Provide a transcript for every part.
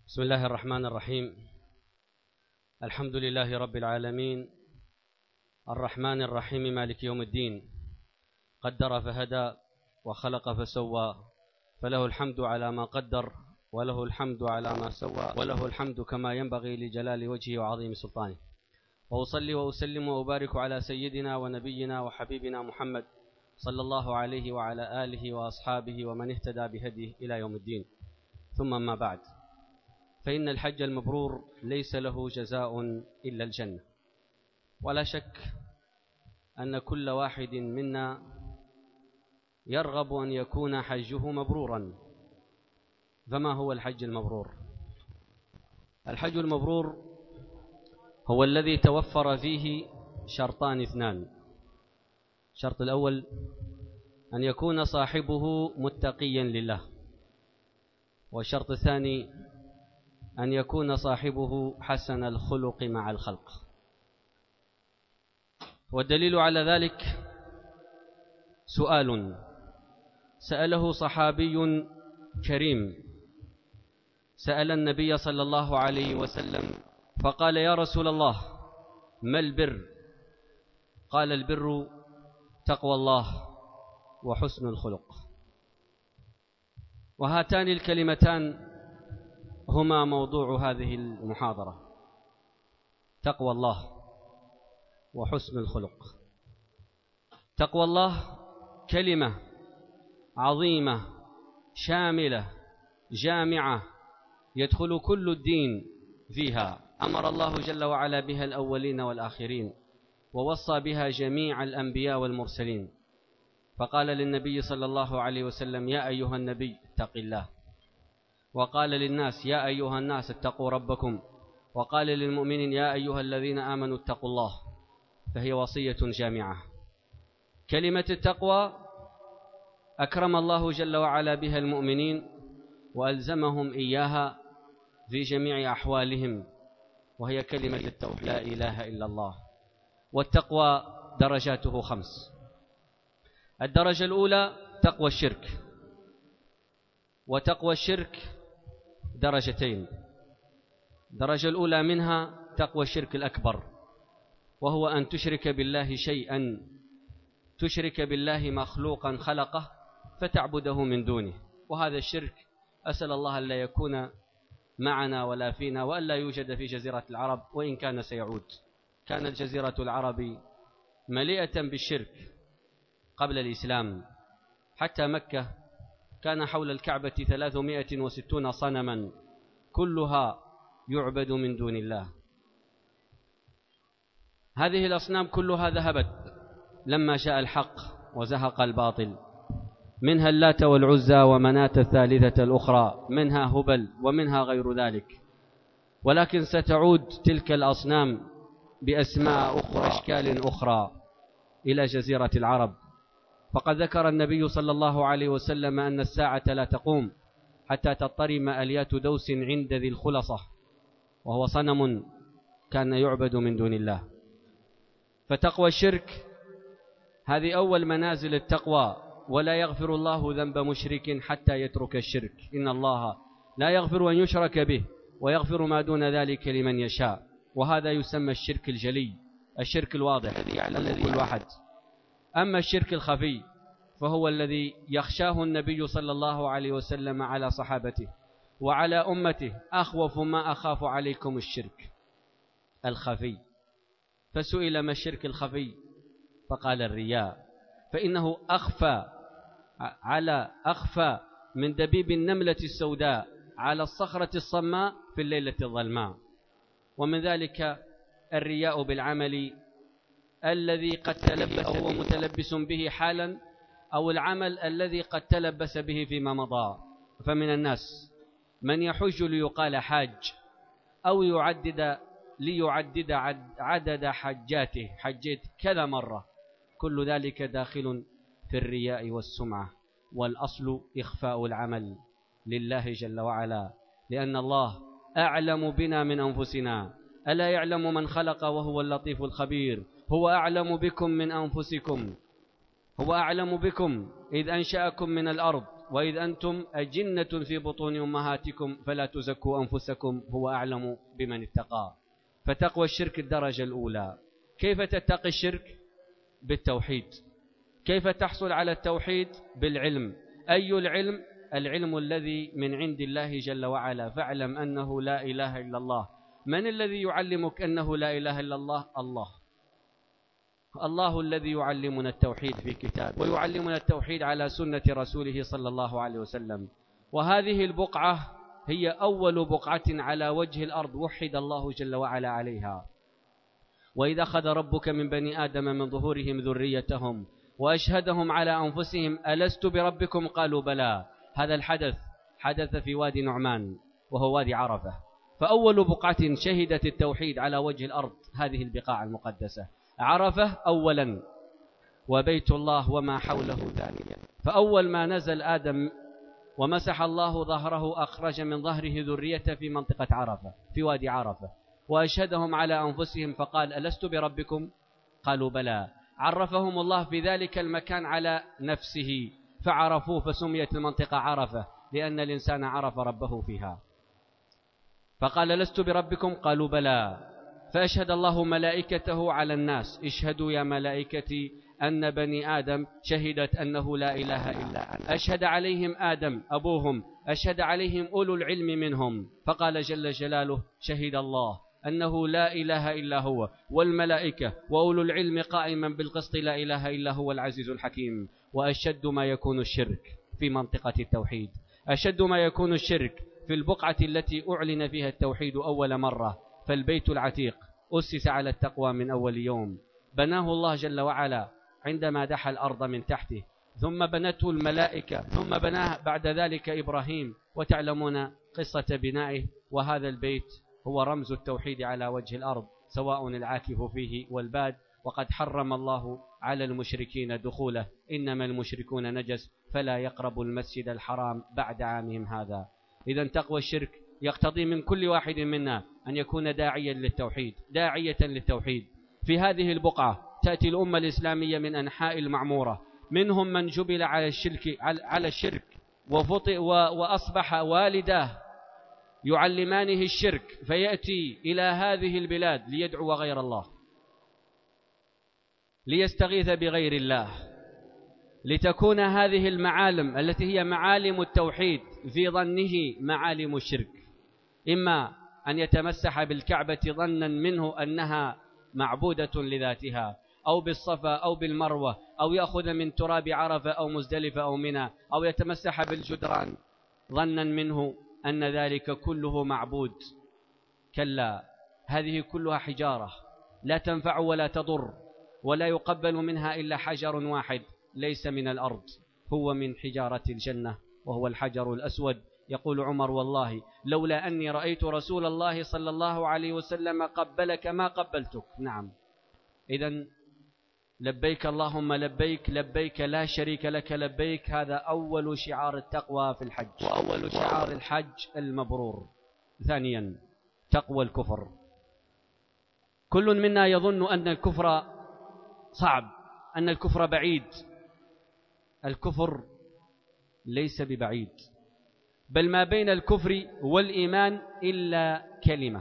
بسم الله الرحمن الرحيم. الحمد لله رب العالمين، الرحمن الرحيم، مالك يوم الدين. قدر فهدى وخلق فسوى، فله الحمد على ما قدر، وله الحمد على ما سوى، وله الحمد كما ينبغي لجلال وجهه وعظيم سلطانه. وأصلي وأسلم وأبارك على سيدنا ونبينا وحبيبنا محمد صلى الله عليه وعلى آله وأصحابه ومن اهتدى بهديه إلى يوم الدين. ثم ما بعد، فإن الحج المبرور ليس له جزاء إلا الجنة، ولا شك أن كل واحد منا يرغب أن يكون حجه مبرورا. فما هو الحج المبرور؟ الحج المبرور هو الذي توفر فيه شرطان اثنان. الشرط الأول أن يكون صاحبه متقيا لله، والشرط الثاني أن يكون صاحبه حسن الخلق مع الخلق. والدليل على ذلك سؤال سأله صحابي كريم، سأل النبي صلى الله عليه وسلم فقال: يا رسول الله، ما البر؟ قال: البر تقوى الله وحسن الخلق. وهاتان الكلمتان هما موضوع هذه المحاضرة: تقوى الله وحسن الخلق. تقوى الله كلمة عظيمة شاملة جامعة يدخل كل الدين فيها. أمر الله جل وعلا بها الأولين والآخرين، ووصى بها جميع الأنبياء والمرسلين. فقال للنبي صلى الله عليه وسلم: يا أيها النبي اتق الله. وقال للناس: يا أيها الناس اتقوا ربكم. وقال للمؤمنين: يا أيها الذين آمنوا اتقوا الله. فهي وصية جامعة. كلمة التقوى أكرم الله جل وعلا بها المؤمنين وألزمهم إياها في جميع أحوالهم، وهي كلمة التوحيد: لا إله إلا الله. والتقوى درجاته 5. الدرجة الأولى تقوى الشرك، وتقوى الشرك درجتين. الدرجة الأولى منها تقوى الشرك الأكبر، وهو أن تشرك بالله شيئا، تشرك بالله مخلوقا خلقه فتعبده من دونه. وهذا الشرك أسأل الله أن لا يكون معنا ولا فينا، وأن لا يوجد في جزيرة العرب، وإن كان سيعود. كانت جزيرة العرب مليئة بالشرك قبل الإسلام، حتى مكة كان حول الكعبة 360 صنما كلها يعبد من دون الله. هذه الأصنام كلها ذهبت لما جاء الحق وزهق الباطل، منها اللات والعزى ومناة الثالثة الأخرى، منها هبل ومنها غير ذلك. ولكن ستعود تلك الأصنام بأسماء أخرى، أشكال أخرى، إلى جزيرة العرب. فقد ذكر النبي صلى الله عليه وسلم أن الساعة لا تقوم حتى تضطرم أليات دوس عند ذي الخلصة، وهو صنم كان يعبد من دون الله. فتقوى الشرك هذه أول منازل التقوى. ولا يغفر الله ذنب مشرك حتى يترك الشرك، إن الله لا يغفر أن يشرك به ويغفر ما دون ذلك لمن يشاء. وهذا يسمى الشرك الجلي، الشرك الواضح الذي يعلم كل واحد. أما الشرك الخفي فهو الذي يخشاه النبي صلى الله عليه وسلم على صحابته وعلى أمته: أخوف ما أخاف عليكم الشرك الخفي. فسئل: ما الشرك الخفي؟ فقال: الرياء، فإنه أخفى من دبيب النملة السوداء على الصخرة الصماء في الليلة الظلماء. ومن ذلك الرياء بالعمل الذي قد تلبس أو متلبس به حالا، أو العمل الذي قد تلبس به فيما مضى. فمن الناس من يحج ليقال حاج، أو ليعدد عدد حجاته، حجيت كذا مرة. كل ذلك داخل في الرياء والسمعة. والأصل إخفاء العمل لله جل وعلا، لأن الله أعلم بنا من أنفسنا. ألا يعلم من خلق وهو اللطيف الخبير؟ هو أعلم بكم من أنفسكم، هو أعلم بكم إذ أنشأكم من الأرض وإذ أنتم أجنة في بطون أمهاتكم فلا تزكوا أنفسكم هو أعلم بمن اتقى. فتقوى الشرك الدرجة الأولى. كيف تتقي الشرك؟ بالتوحيد. كيف تحصل على التوحيد؟ بالعلم. أي العلم؟ العلم الذي من عند الله جل وعلا. فاعلم أنه لا إله إلا الله. من الذي يعلمك أنه لا إله إلا الله؟ الله الذي يعلمنا التوحيد في كتاب، ويعلمنا التوحيد على سنة رسوله صلى الله عليه وسلم. وهذه البقعة هي أول بقعة على وجه الأرض وحد الله جل وعلا عليها. وإذا أخذ ربك من بني آدم من ظهورهم ذريتهم وأشهدهم على أنفسهم ألست بربكم قالوا بلى. هذا الحدث حدث في وادي نعمان وهو وادي عرفة. فأول بقعة شهدت التوحيد على وجه الأرض هذه البقاع المقدسة، عرفة أولا، وبيت الله وما حوله ثانيا. فأول ما نزل آدم ومسح الله ظهره أخرج من ظهره ذريته في منطقة عرفة في وادي عرفة، وأشهدهم على أنفسهم فقال ألست بربكم قالوا بلى. عرفهم الله في ذلك المكان على نفسه فعرفوه، فسميت المنطقة عرفة لأن الإنسان عرف ربه فيها. فقال لست بربكم قالوا بلى. فأشهد الله ملائكته على الناس اشهدوا يا ملائكتي أن بني آدم شهدت أنه لا إله إلا أنا. أشهد عليهم آدم أبوهم، أشهد عليهم أولو العلم منهم. فقال جل جلاله شهد الله أنه لا إله إلا هو والملائكة وأولو العلم قائما بالقسط لا إله إلا هو العزيز الحكيم. وأشد ما يكون الشرك في منطقة التوحيد، أشد ما يكون الشرك في البقعة التي أعلن فيها التوحيد أول مرة. فالبيت العتيق أسس على التقوى من أول يوم، بناه الله جل وعلا عندما دحى الأرض من تحته، ثم بنته الملائكة، ثم بناه بعد ذلك إبراهيم، وتعلمون قصة بنائه. وهذا البيت هو رمز التوحيد على وجه الأرض سواء العاكف فيه والباد. وقد حرم الله على المشركين دخوله، إنما المشركون نجس فلا يقربوا المسجد الحرام بعد عامهم هذا. إذن تقوى الشرك يقتضي من كل واحد منا أن يكون داعيا للتوحيد، داعية للتوحيد. في هذه البقعة تأتي الأمة الإسلامية من أنحاء المعمورة، منهم من جبل على الشرك وأصبح والداه يعلمانه الشرك، فيأتي إلى هذه البلاد ليدعو غير الله، ليستغيث بغير الله، لتكون هذه المعالم التي هي معالم التوحيد في ظنه معالم الشرك. إما أن يتمسح بالكعبة ظنا منه أنها معبودة لذاتها، أو بالصفا أو بالمروة، أو يأخذ من تراب عرفة أو مزدلفة أو منى، أو يتمسح بالجدران ظنا منه أن ذلك كله معبود. كلا، هذه كلها حجارة لا تنفع ولا تضر، ولا يقبل منها إلا حجر واحد ليس من الأرض، هو من حجارة الجنة وهو الحجر الأسود. يقول عمر والله لولا أني رأيت رسول الله صلى الله عليه وسلم قبلك ما قبلتك. نعم، إذن لبيك اللهم لبيك، لبيك لا شريك لك لبيك، هذا أول شعار التقوى في الحج، وأول شعار الحج المبرور. ثانيا تقوى الكفر. كل منا يظن أن الكفر صعب، أن الكفر بعيد. الكفر ليس ببعيد، بل ما بين الكفر والإيمان إلا كلمة،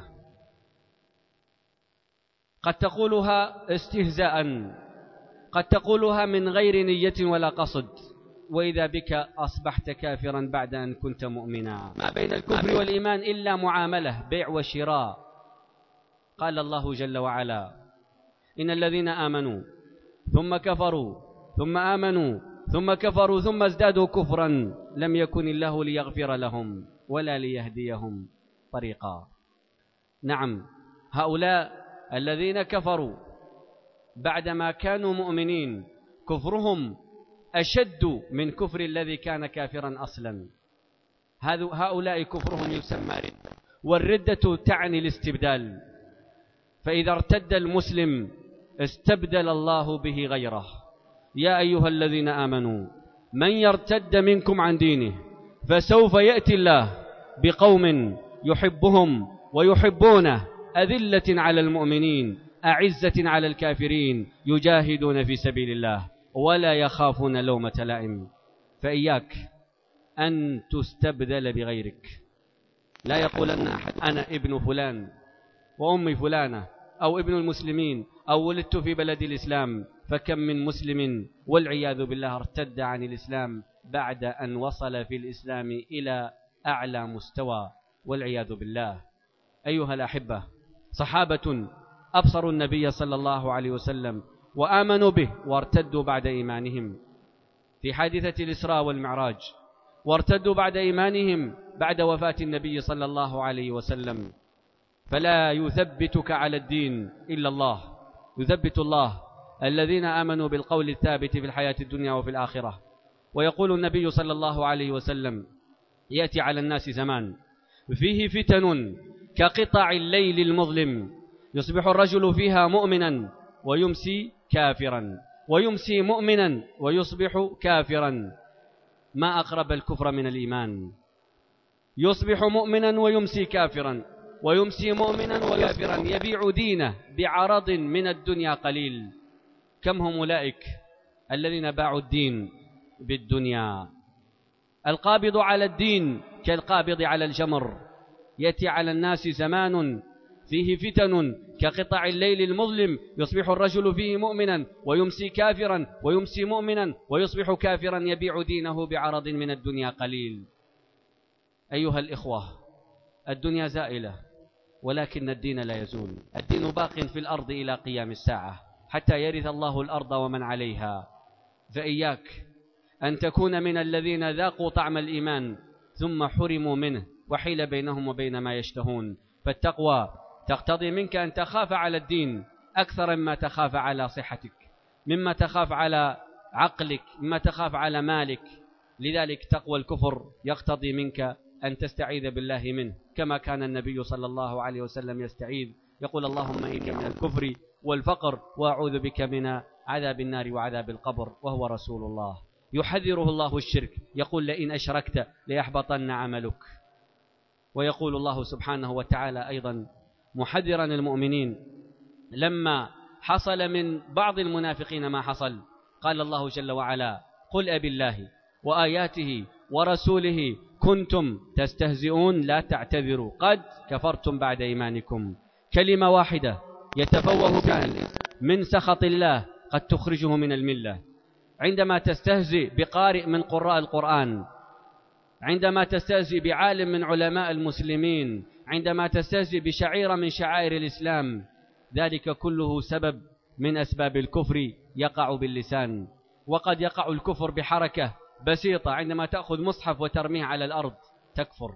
قد تقولها استهزاء، قد تقولها من غير نية ولا قصد، وإذا بك أصبحت كافرا بعد أن كنت مؤمنا. ما بين الكفر والإيمان إلا معاملة، بيع وشراء. قال الله جل وعلا إن الذين آمنوا ثم كفروا ثم آمنوا ثم كفروا ثم ازدادوا كفرا لم يكن الله ليغفر لهم ولا ليهديهم طريقا. نعم، هؤلاء الذين كفروا بعدما كانوا مؤمنين كفرهم أشد من كفر الذي كان كافرا أصلا. هؤلاء كفرهم يسمى ردة، والردة تعني الاستبدال. فإذا ارتد المسلم استبدل الله به غيره. يا أيها الذين آمنوا من يرتد منكم عن دينه فسوف يأتي الله بقوم يحبهم ويحبونه أذلة على المؤمنين أعزة على الكافرين يجاهدون في سبيل الله ولا يخافون لومة لائم. فإياك أن تستبدل بغيرك. لا يقولن أحد أنا ابن فلان وأمي فلانة أو ابن المسلمين أو ولدت في بلد الإسلام، فكم من مسلم والعياذ بالله ارتد عن الإسلام بعد أن وصل في الإسلام إلى أعلى مستوى والعياذ بالله. أيها الأحبة، صحابة أبصروا النبي صلى الله عليه وسلم وآمنوا به وارتدوا بعد إيمانهم في حادثة الإسراء والمعراج، وارتدوا بعد إيمانهم بعد وفاة النبي صلى الله عليه وسلم. فلا يثبتك على الدين إلا الله، يثبت الله الذين آمنوا بالقول الثابت في الحياة الدنيا وفي الآخرة. ويقول النبي صلى الله عليه وسلم: يأتي على الناس زمان فيه فتن كقطع الليل المظلم، يصبح الرجل فيها مؤمنا ويمسي كافرا، ويمسي مؤمنا ويصبح كافرا. ما أقرب الكفر من الإيمان. يصبح مؤمنا ويمسي كافرا، ويمسي مؤمنا وكافرا، يبيع دينه بعرض من الدنيا قليل. كم هم أولئك الذين باعوا الدين بالدنيا. القابض على الدين كالقابض على الجمر. يأتي على الناس زمان فيه فتن كقطع الليل المظلم، يصبح الرجل فيه مؤمنا ويمسي كافرا، ويمسي مؤمنا ويصبح كافرا، يبيع دينه بعرض من الدنيا قليل. أيها الإخوة، الدنيا زائلة ولكن الدين لا يزول. الدين باق في الأرض إلى قيام الساعة حتى يرث الله الأرض ومن عليها. فإياك أن تكون من الذين ذاقوا طعم الإيمان ثم حرموا منه وحيل بينهم وبين ما يشتهون. فالتقوى تقتضي منك أن تخاف على الدين أكثر مما تخاف على صحتك، مما تخاف على عقلك، مما تخاف على مالك. لذلك تقوى الكفر يقتضي منك أن تستعيذ بالله منه، كما كان النبي صلى الله عليه وسلم يستعيذ، يقول: اللهم إني من الكفر والفقر وأعوذ بك من عذاب النار وعذاب القبر، وهو رسول الله. يحذره الله الشرك، يقول: لئن أشركت ليحبطن عملك. ويقول الله سبحانه وتعالى أيضا محذرا المؤمنين لما حصل من بعض المنافقين ما حصل، قال الله جل وعلا: قل أبي الله وآياته ورسوله كنتم تستهزئون لا تعتذروا قد كفرتم بعد إيمانكم. كلمة واحدة يتفوه بها من سخط الله قد تخرجه من الملة. عندما تستهزئ بقارئ من قراء القرآن، عندما تستهزئ بعالم من علماء المسلمين، عندما تستهزئ بشعيرة من شعائر الإسلام، ذلك كله سبب من أسباب الكفر يقع باللسان. وقد يقع الكفر بحركة بسيطة، عندما تأخذ مصحف وترميه على الأرض تكفر،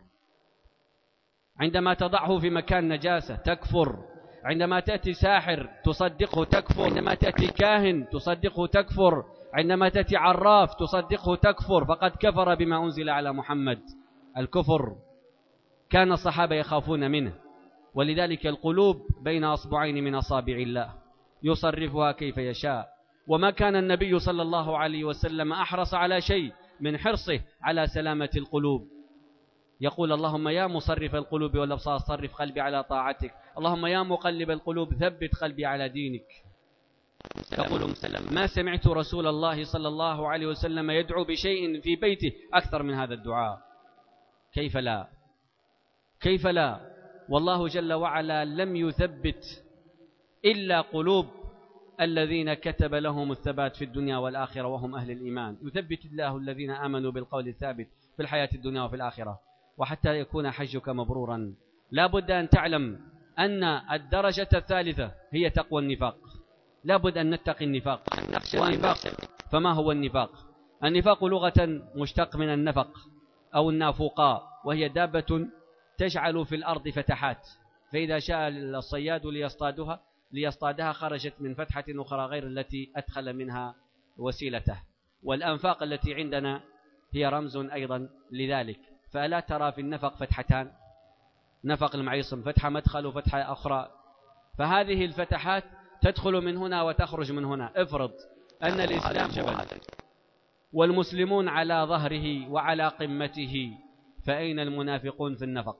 عندما تضعه في مكان نجاسة تكفر، عندما تأتي ساحر تصدقه تكفر، عندما تأتي كاهن تصدقه تكفر، عندما تأتي عراف تصدقه تكفر، فقد كفر بما أنزل على محمد. الكفر كان الصحابة يخافون منه، ولذلك القلوب بين أصبعين من أصابع الله يصرفها كيف يشاء. وما كان النبي صلى الله عليه وسلم أحرص على شيء من حرصه على سلامة القلوب. يقول: اللهم يا مصرف القلوب والأبصار صرف قلبي على طاعتك، اللهم يا مقلب القلوب ثبت قلبي على دينك. يقول: ما سمعت رسول الله صلى الله عليه وسلم يدعو بشيء في بيته أكثر من هذا الدعاء. كيف لا؟ كيف لا؟ والله جل وعلا لم يثبت إلا قلوب الذين كتب لهم الثبات في الدنيا والآخرة وهم أهل الإيمان. يثبت الله الذين آمنوا بالقول الثابت في الحياة الدنيا وفي الآخرة. وحتى يكون حجك مبرورا لا بد أن تعلم أن الدرجة الثالثة هي تقوى النفاق. لا بد أن نتقي النفاق. والنفاق، فما هو النفاق؟ النفاق لغة مشتق من النفق أو النافوقاء، وهي دابة تجعل في الأرض فتحات، فإذا شاء الصياد ليصطادها خرجت من فتحة أخرى غير التي أدخل منها وسيلته. والأنفاق التي عندنا هي رمز أيضا لذلك. فألا ترى في النفق فتحتان؟ نفق المعيصم فتحة مدخل وفتحة أخرى، فهذه الفتحات تدخل من هنا وتخرج من هنا. افرض أن الإسلام جبل والمسلمون على ظهره وعلى قمته، فأين المنافقون في النفق؟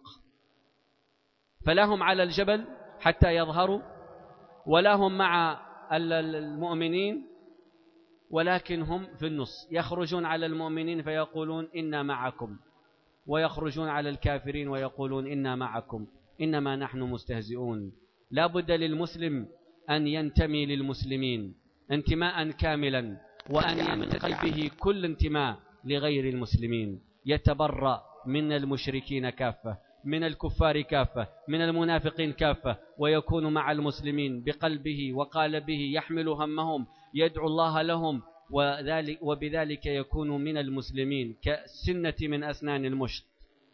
فلا هم على الجبل حتى يظهروا، ولا هم مع المؤمنين ولكن هم في النص، يخرجون على المؤمنين فيقولون إنا معكم، ويخرجون على الكافرين ويقولون إنا معكم، إنما نحن مستهزئون. لا بد للمسلم أن ينتمي للمسلمين انتماء كاملا، وأن ينتقل به كل انتماء لغير المسلمين، يتبرأ من المشركين كافة، من الكفار كافة، من المنافقين كافة، ويكون مع المسلمين بقلبه وقالبه، يحمل همهم، يدعو الله لهم، وبذلك يكون من المسلمين كالسنة من أسنان المشط.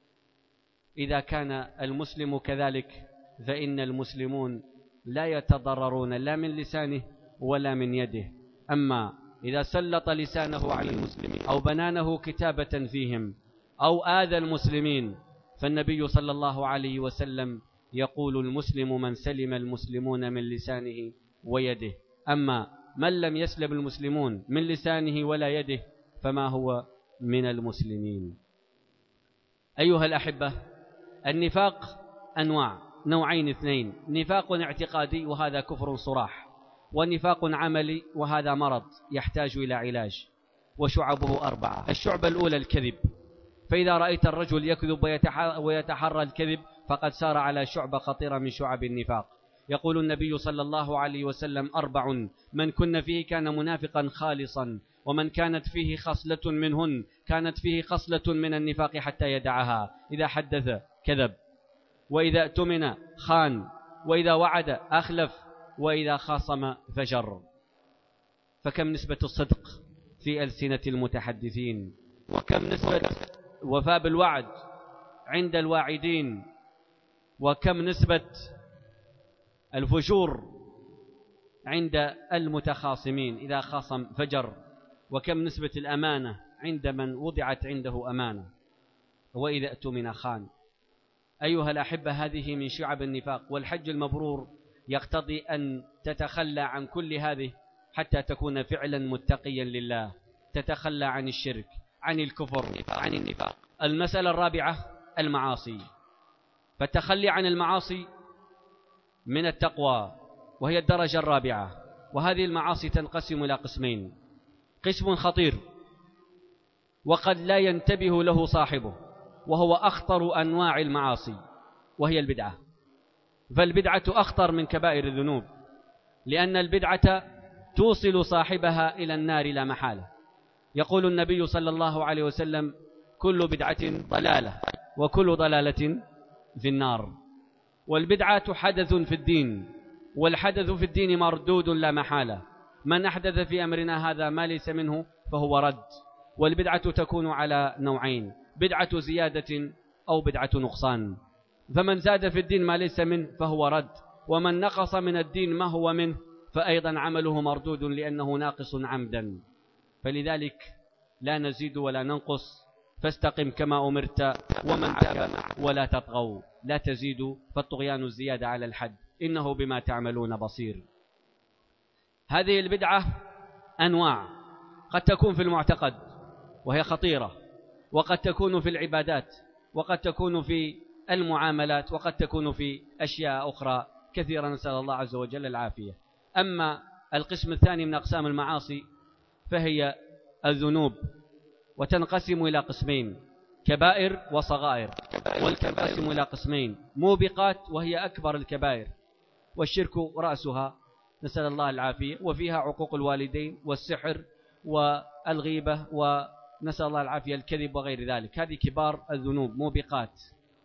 إذا كان المسلم كذلك فإن المسلمون لا يتضررون لا من لسانه ولا من يده. أما إذا سلط لسانه على المسلمين أو بنانه كتابة فيهم أو آذى المسلمين، فالنبي صلى الله عليه وسلم يقول: المسلم من سلم المسلمون من لسانه ويده. أما من لم يسلم المسلمون من لسانه ولا يده فما هو من المسلمين. أيها الأحبة، النفاق أنواع، نوعين اثنين: نفاق اعتقادي وهذا كفر صراح، ونفاق عملي وهذا مرض يحتاج إلى علاج. وشعبه 4. الشعبة الأولى الكذب، فإذا رأيت الرجل يكذب ويتحرى الكذب فقد سار على شعبة خطيرة من شعب النفاق. يقول النبي صلى الله عليه وسلم: 4 من كن فيه كان منافقا خالصا، ومن كانت فيه خصلة منهن كانت فيه خصلة من النفاق حتى يدعها: إذا حدث كذب، وإذا اؤتمن خان، وإذا وعد أخلف، وإذا خاصم فجر. فكم نسبة الصدق في ألسنة المتحدثين، وكم نسبة وفاء بالوعد عند الواعدين، وكم نسبة الفجور عند المتخاصمين، إذا خاصم فجر، وكم نسبة الأمانة عند من وضعت عنده أمانة، وإذا اؤتمن خان. أيها الأحبة، هذه من شعب النفاق، والحج المبرور يقتضي أن تتخلى عن كل هذه حتى تكون فعلا متقيا لله، تتخلى عن الشرك، عن الكفر، عن النفاق. المسألة 4 المعاصي، فالتخلي عن المعاصي من التقوى، وهي الدرجة 4. وهذه المعاصي تنقسم إلى قسمين: قسم خطير وقد لا ينتبه له صاحبه، وهو أخطر أنواع المعاصي، وهي البدعة. فالبدعة أخطر من كبائر الذنوب، لأن البدعة توصل صاحبها إلى النار لا محالة. يقول النبي صلى الله عليه وسلم: كل بدعة ضلالة، وكل ضلالة في النار. والبدعة حدث في الدين، والحدث في الدين مردود لا محالة. من أحدث في أمرنا هذا ما ليس منه فهو رد. والبدعة تكون على نوعين: بدعة زيادة أو بدعة نقصان. فمن زاد في الدين ما ليس منه فهو رد، ومن نقص من الدين ما هو منه فأيضا عمله مردود لأنه ناقص عمدا. فلذلك لا نزيد ولا ننقص، فاستقم كما أمرت ومن تاب ولا تطغوا، لا تزيدوا فالطغيان الزيادة على الحد، إنه بما تعملون بصير. هذه البدعة أنواع، قد تكون في المعتقد وهي خطيرة، وقد تكون في العبادات، وقد تكون في المعاملات، وقد تكون في أشياء أخرى كثيرة، نسأل الله عز وجل العافية. أما القسم الثاني من أقسام المعاصي فهي الذنوب، وتنقسم إلى قسمين: كبائر وصغائر. والتنقسم إلى قسمين: موبقات وهي أكبر الكبائر، والشرك رأسها، نسأل الله العافية، وفيها عقوق الوالدين والسحر والغيبة ونسأل الله العافية الكذب وغير ذلك. هذه كبار الذنوب، موبقات،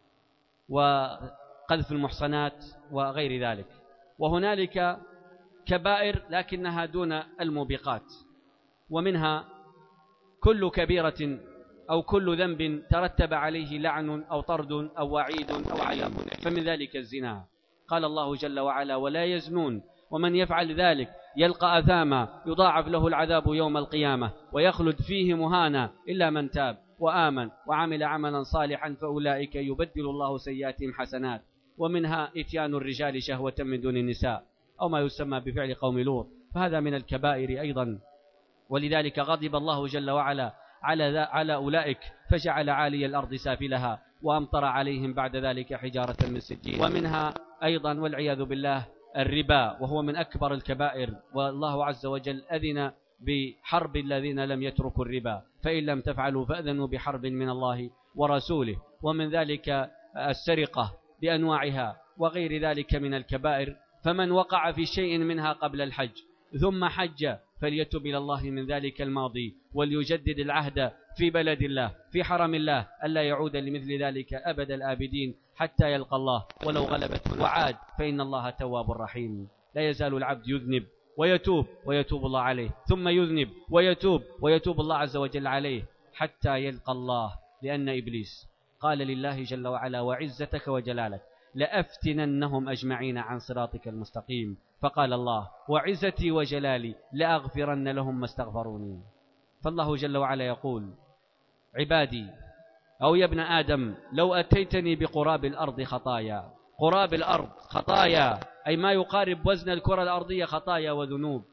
وقذف المحصنات وغير ذلك. وهنالك كبائر لكنها دون الموبقات، ومنها كل كبيرة أو كل ذنب ترتب عليه لعن أو طرد أو وعيد أو عذاب، فمن ذلك الزنا. قال الله جل وعلا: ولا يزنون، ومن يفعل ذلك يلقى أثاما يضاعف له العذاب يوم القيامة ويخلد فيه مهانا إلا من تاب وآمن وعمل عملا صالحا فأولئك يبدل الله سيئاتهم حسنات. ومنها إتيان الرجال شهوة من دون النساء، أو ما يسمى بفعل قوم لوط، فهذا من الكبائر أيضا. ولذلك غضب الله جل وعلا على أولئك فجعل عالي الأرض سافلها وأمطر عليهم بعد ذلك حجارة من سجيل. ومنها أيضا والعياذ بالله الربا، وهو من أكبر الكبائر، والله عز وجل أذن بحرب الذين لم يتركوا الربا، فإن لم تفعلوا فأذنوا بحرب من الله ورسوله. ومن ذلك السرقة بأنواعها وغير ذلك من الكبائر. فمن وقع في شيء منها قبل الحج ثم حج فليتب إلى الله من ذلك الماضي، وليجدد العهد في بلد الله في حرم الله ألا يعود لمثل ذلك أبد الآبدين حتى يلقى الله، ولو غلبته وعاد، فإن الله تواب رحيم. لا يزال العبد يذنب ويتوب الله عليه، ثم يذنب ويتوب الله عز وجل عليه حتى يلقى الله. لأن إبليس قال لله جل وعلا: وعزتك وجلالك لأفتننهم أجمعين عن صراطك المستقيم. فقال الله: وعزتي وجلالي لأغفرن لهم ما استغفروني. فالله جل وعلا يقول: عبادي أو يا ابن آدم لو أتيتني بقراب الأرض خطايا، قراب الأرض خطايا أي ما يقارب وزن الكرة الأرضية خطايا وذنوب،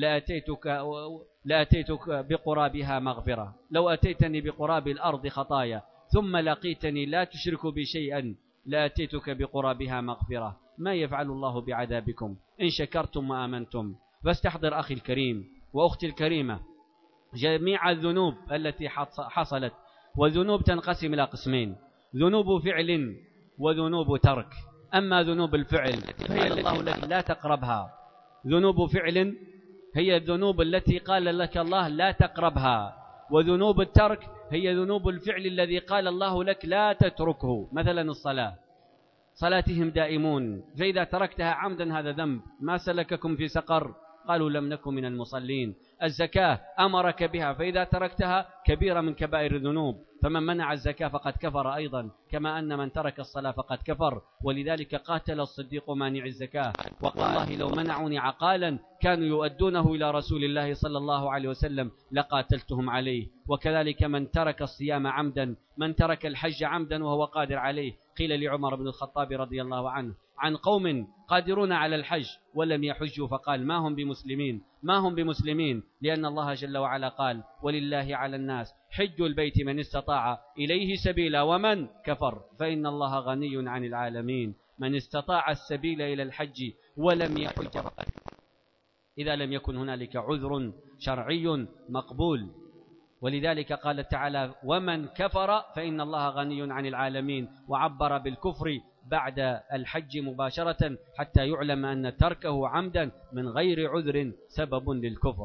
لأتيتك بقرابها مغفرة. لو أتيتني بقراب الأرض خطايا ثم لقيتني لا تشرك بي شيئا لأتيتك بقرابها مغفرة. ما يفعل الله بعذابكم إن شكرتم وآمنتم. فاستحضر أخي الكريم وأختي الكريمة جميع الذنوب التي حصلت، والذنوب تنقسم إلى قسمين: ذنوب فعل وذنوب ترك. أما ذنوب الفعل فهي الله لك لا تقربها. ذنوب فعل هي الذنوب التي قال لك الله لا تقربها، وذنوب الترك هي ذنوب الفعل الذي قال الله لك لا تتركه. مثلا الصلاة، صلاتهم دائمون، فإذا تركتها عمدا هذا ذنب. ما سلككم في سقر؟ قالوا لم نكن من المصلين. الزكاة أمرك بها، فإذا تركتها كبيرة من كبائر الذنوب. فمن منع الزكاة فقد كفر أيضا، كما أن من ترك الصلاة فقد كفر. ولذلك قاتل الصديق مانع الزكاة، والله لو منعوني عقالا كانوا يؤدونه إلى رسول الله صلى الله عليه وسلم لقاتلتهم عليه. وكذلك من ترك الصيام عمدا، من ترك الحج عمدا وهو قادر عليه. قيل لعمر بن الخطاب رضي الله عنه عن قوم قادرون على الحج ولم يحجوا، فقال: ما هم بمسلمين، لأن الله جل وعلا قال: ولله على الناس حج البيت من استطاع إليه سبيلا ومن كفر فإن الله غني عن العالمين. من استطاع السبيل إلى الحج ولم يحج فقد، إذا لم يكن هنالك عذر شرعي مقبول. ولذلك قال تعالى: ومن كفر فإن الله غني عن العالمين، وعبر بالكفر بعد الحج مباشرة حتى يعلم أن تركه عمدا من غير عذر سبب للكفر.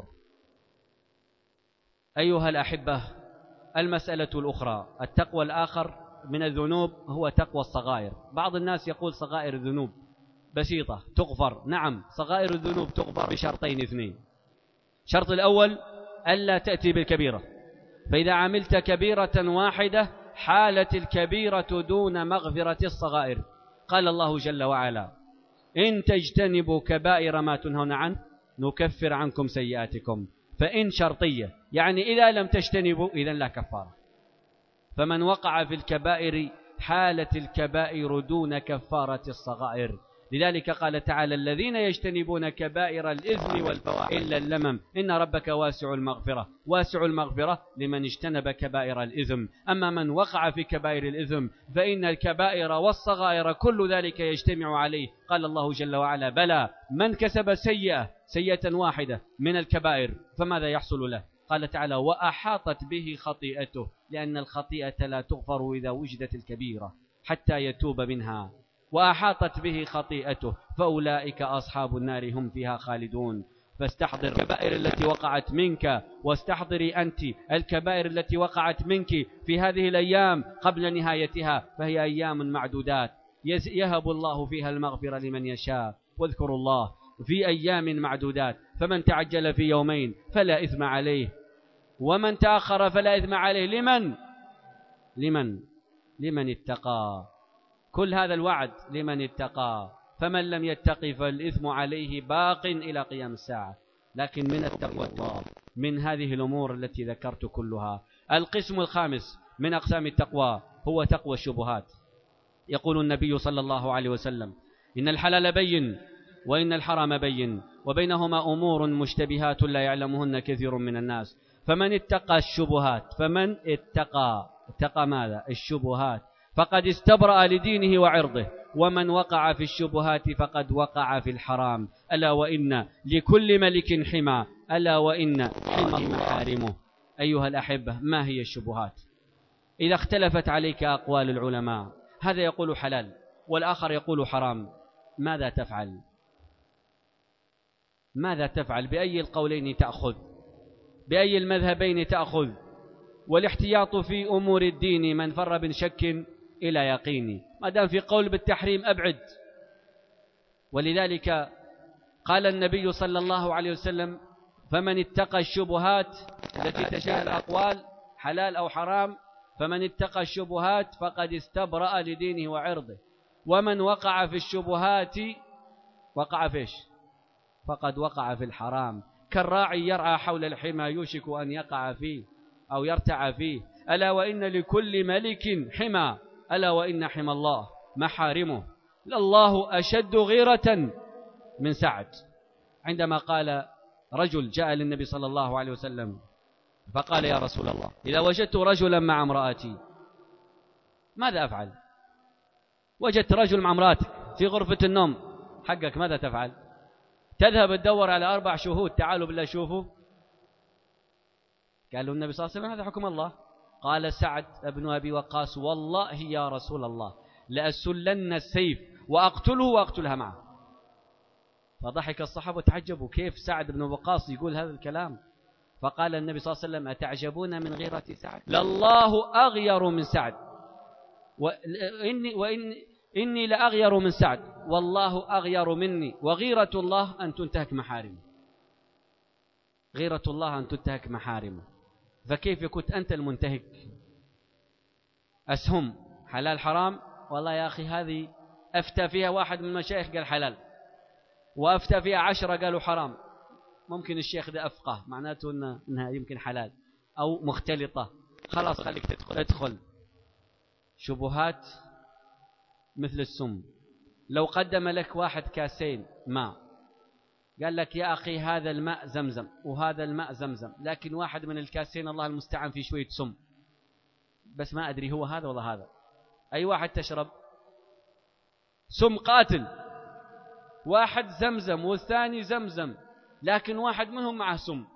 أيها الأحبة، المسألة الأخرى، التقوى الآخر من الذنوب هو تقوى الصغائر. بعض الناس يقول صغائر الذنوب بسيطة تغفر. نعم، صغائر الذنوب تغفر بشرطين اثنين. الشرط الأول ألا تأتي بالكبيرة، فإذا عملت كبيرة واحدة حالت الكبيرة دون مغفرة الصغائر. قال الله جل وعلا: إن تجتنبوا كبائر ما تنهون عنه نكفر عنكم سيئاتكم. فإن شرطية، يعني إذا لم تجتنبوا إذن لا كفارة. فمن وقع في الكبائر حالت الكبائر دون كفارة الصغائر. لذلك قال تعالى: الذين يجتنبون كبائر الإثم والفواحش إلا اللمم إن ربك واسع المغفرة. واسع المغفرة لمن اجتنب كبائر الإثم. أما من وقع في كبائر الإثم فإن الكبائر والصغائر كل ذلك يجتمع عليه. قال الله جل وعلا: بلى من كسب سيئة واحدة من الكبائر فماذا يحصل له؟ قال تعالى: وأحاطت به خطيئته، لأن الخطيئة لا تغفر إذا وجدت الكبيرة حتى يتوب منها. وأحاطت به خطيئته فأولئك أصحاب النار هم فيها خالدون. فاستحضر الكبائر التي وقعت منك، واستحضري أنت الكبائر التي وقعت منك في هذه الأيام قبل نهايتها، فهي أيام معدودات يهب الله فيها المغفرة لمن يشاء. واذكروا الله في أيام معدودات، فمن تعجل في يومين فلا إثم عليه، ومن تأخر فلا إثم عليه. لمن اتقى. كل هذا الوعد لمن اتقى، فمن لم يتقي فالإثم عليه باق إلى قيام الساعة. لكن من التقوى الله من هذه الأمور التي ذكرت كلها. القسم الخامس من أقسام التقوى هو تقوى الشبهات. يقول النبي صلى الله عليه وسلم: إن الحلال بين وإن الحرام بين وبينهما أمور مشتبهات لا يعلمهن كثير من الناس. فمن اتقى الشبهات، فمن اتقى ماذا؟ الشبهات، فقد استبرأ لدينه وعرضه. ومن وقع في الشبهات فقد وقع في الحرام. ألا وإن لكل ملك حمى ألا وإن حمى محارمه. أيها الأحبة، ما هي الشبهات؟ إذا اختلفت عليك أقوال العلماء، هذا يقول حلال والآخر يقول حرام، ماذا تفعل؟ ماذا تفعل؟ بأي القولين تأخذ؟ بأي المذهبين تأخذ؟ والاحتياط في أمور الدين من فر من شك إلى يقين. ما دام في قول بالتحريم أبعد. ولذلك قال النبي صلى الله عليه وسلم: فمن اتقى الشبهات التي تشاء الأقوال حلال أو حرام، فمن اتقى الشبهات فقد استبرأ لدينه وعرضه، ومن وقع في الشبهات وقع فيش فقد وقع في الحرام. كالراعي يرعى حول الحمى يوشك أن يقع فيه أو يرتع فيه. ألا وإن لكل ملك حمى، ألا وإن حمى الله محارمه. الله أشد غيرة من سعد. عندما قال رجل جاء للنبي صلى الله عليه وسلم فقال: يا رسول الله، إذا وجدت رجلا مع امرأتي ماذا أفعل؟ وجدت رجل مع امرأتك في غرفة النوم حقك، ماذا تفعل؟ تذهب تدور على 4 شهود، تعالوا بالله شوفوا. قالوا النبي صلى الله عليه وسلم: هذا حكم الله. قال سعد بن أبي وقاص: والله يا رسول الله لأسلن السيف وأقتله وأقتلها معه. فضحك الصحابة وتعجبوا، كيف سعد بن وقاص يقول هذا الكلام؟ فقال النبي صلى الله عليه وسلم: أتعجبون من غيرة سعد؟ لله أغير من سعد، إني لأغير من سعد، والله أغير مني، وغيرة الله أن تنتهك محارمه. غيرة الله أن تنتهك محارمه. فكيف كنت أنت المنتهك؟ أسهم حلال حرام، والله يا أخي هذه أفتى فيها واحد من المشايخ قال حلال، وأفتى فيها 10 قالوا حرام. ممكن الشيخ ده أفقه، معناته أنها يمكن حلال أو مختلطة، خلاص خليك ادخل. شبهات مثل السم. لو قدم لك واحد كاسين ماء، قال لك: يا أخي هذا الماء زمزم وهذا الماء زمزم، لكن واحد من الكاسين الله المستعان فيه شوية سم، بس ما أدري هو هذا ولا هذا، أي واحد تشرب؟ سم قاتل. واحد زمزم والثاني زمزم، لكن واحد منهم معه سم،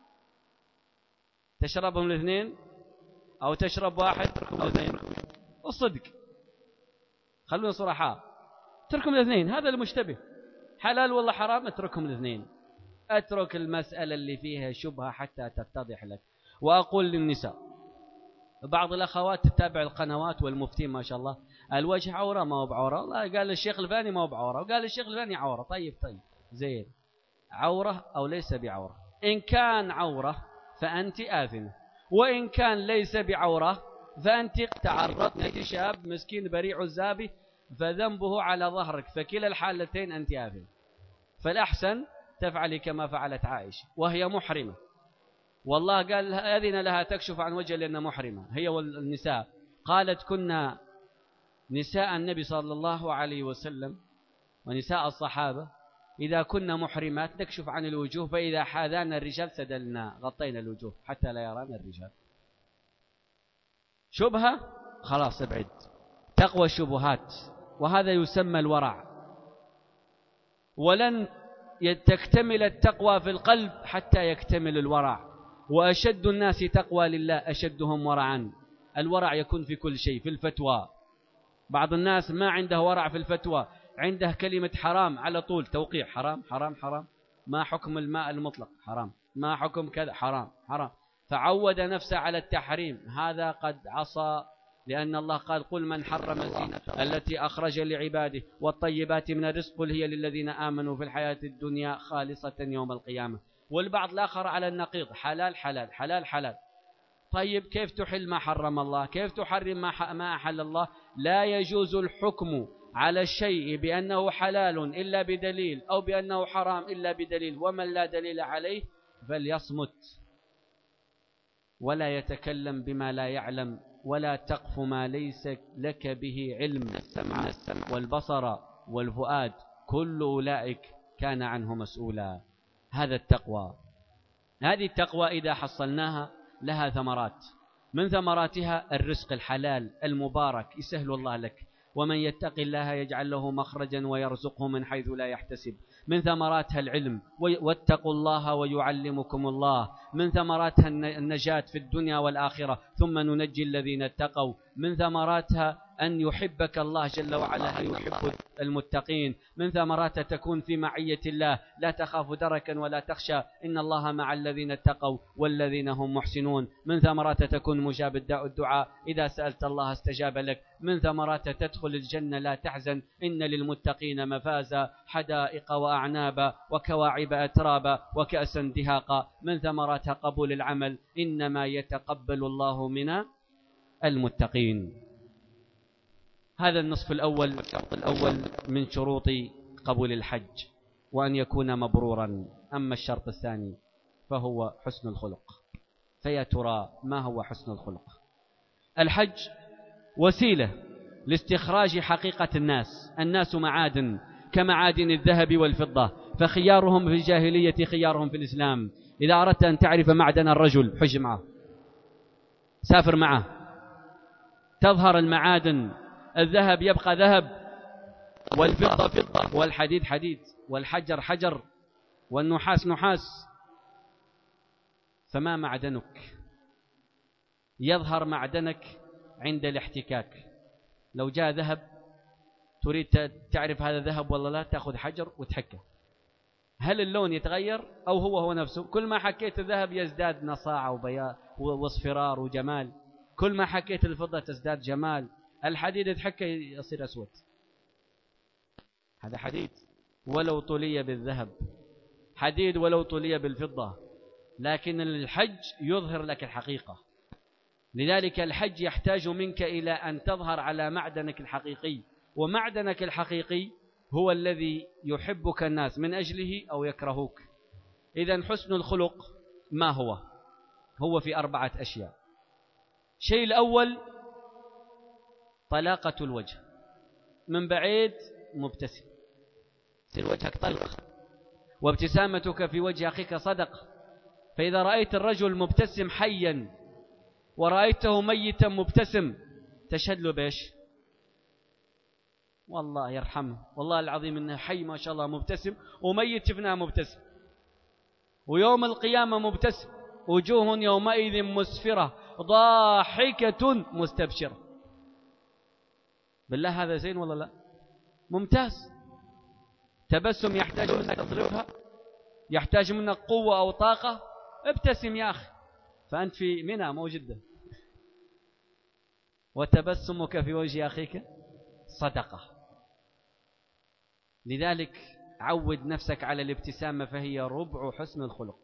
تشربهم الاثنين أو تشرب واحد أو اثنين؟ الصدق خلونا صراحة، اتركهم الاثنين، هذا المشتبه حلال والله حرام، اتركهم الاثنين. اترك المسألة اللي فيها شبهة حتى تتضح لك. وأقول للنساء، بعض الأخوات تتابع القنوات والمفتين ما شاء الله، الوجه عورة ما هو بعورة، الله قال الشيخ الفلاني ما هو بعورة، وقال الشيخ الفلاني عورة. طيب زين، عورة أو ليس بعورة؟ إن كان عورة فأنت آثمة، وإن كان ليس بعورة فأنت تعرضت لشاب مسكين بريع الزابي فذنبه على ظهرك، فكلا الحالتين أنت آثمة. فالأحسن تفعلي كما فعلت عائشة وهي محرمة، والله قال أذن لها تكشف عن وجه لأنها محرمة، هي والنساء. قالت: كنا نساء النبي صلى الله عليه وسلم ونساء الصحابة إذا كنا محرمات نكشف عن الوجوه، فإذا حاذانا الرجال سدلنا غطينا الوجوه حتى لا يرانا الرجال. شبهة خلاص ابعد. تقوى الشبهات، وهذا يسمى الورع. ولن تكتمل التقوى في القلب حتى يكتمل الورع. وأشد الناس تقوى لله أشدهم ورعا. الورع يكون في كل شيء. في الفتوى بعض الناس ما عنده ورع في الفتوى، عنده كلمة حرام على طول توقيع، حرام حرام حرام، ما حكم الماء المطلق؟ حرام. ما حكم كذا؟ حرام حرام. فعود نفسه على التحريم، هذا قد عصى، لأن الله قال: قل من حرم الزينة التي أخرج لعباده والطيبات من الرزق قل هي للذين آمنوا في الحياة الدنيا خالصة يوم القيامة. والبعض الآخر على النقيض، حلال حلال حلال حلال. طيب كيف تحل ما حرم الله؟ كيف تحرم ما أحل الله؟ لا يجوز الحكم على الشيء بأنه حلال إلا بدليل، أو بأنه حرام إلا بدليل، ومن لا دليل عليه فليصمت ولا يتكلم بما لا يعلم، ولا تقف ما ليس لك به علم. السمع والبصر والفؤاد كل أولئك كان عنه مسؤولا. هذا التقوى. هذه التقوى إذا حصلناها لها ثمرات، من ثمراتها الرزق الحلال المبارك يسهل الله لك. ومن يتق الله يجعل له مخرجا ويرزقه من حيث لا يحتسب. من ثمراتها العلم، واتقوا الله ويعلمكم الله. من ثمراتها النجاة في الدنيا والآخرة، ثم ننجي الذين اتقوا. من ثمراتها أن يحبك الله جل وعلا، يحب المتقين. من ثمراتها تكون في معية الله، لا تخاف دركا ولا تخشى، إن الله مع الذين اتقوا والذين هم محسنون. من ثمراتها تكون مجاب الدعاء، إذا سألت الله استجاب لك. من ثمراتها تدخل الجنة لا تحزن، إن للمتقين مفازا، حدائق وأعنابا وكواعب أترابا وكأسا دهاقا. من ثمراتها قبول العمل، إنما يتقبل الله من المتقين. هذا النصف الأول من شروط قبول الحج، وأن يكون مبرورا. أما الشرط الثاني فهو حسن الخلق. فيا ترى ما هو حسن الخلق؟ الحج وسيلة لاستخراج حقيقة الناس معادن كمعادن الذهب والفضة، فخيارهم في الجاهلية خيارهم في الإسلام. إذا أردت أن تعرف معدن الرجل حج معه، سافر معه، تظهر المعادن. الذهب يبقى ذهب، والفضة فضة، والحديد حديد، والحجر حجر، والنحاس نحاس. فما معدنك؟ يظهر معدنك عند الاحتكاك. لو جاء ذهب تريد تعرف هذا ذهب ولا لا، تأخذ حجر وتحكه، هل اللون يتغير أو هو نفسه؟ كل ما حكيت الذهب يزداد نصاعة وبياض واصفرار وجمال، كل ما حكيت الفضة تزداد جمال. الحديد يتحكى يصير أسود. هذا حديد ولو طلي بالذهب، حديد ولو طلي بالفضة، لكن الحج يظهر لك الحقيقة. لذلك الحج يحتاج منك إلى أن تظهر على معدنك الحقيقي، ومعدنك الحقيقي هو الذي يحبك الناس من أجله أو يكرهوك. إذن حسن الخلق ما هو؟ هو في 4 أشياء. شيء الأول طلاقة الوجه، من بعيد مبتسم، تصير وجهك طلق، وابتسامتك في وجه أخيك صدق. فإذا رأيت الرجل مبتسم حيا ورأيته ميتا مبتسم، تشهد له بيش؟ والله يرحمه، والله العظيم إنه حي ما شاء الله مبتسم، وميت شفناه مبتسم، ويوم القيامة مبتسم، وجوه يومئذ مسفرة ضاحكة مستبشرة. بالله هذا زين ولا لا؟ ممتاز. تبسم يحتاج منك تصرفها، يحتاج منك قوة أو طاقة. ابتسم يا أخي، فأنت في منى مو جدة. وتبسمك في وجه أخيك صدقة. لذلك عود نفسك على الابتسامة، فهي ربع حسن الخلق.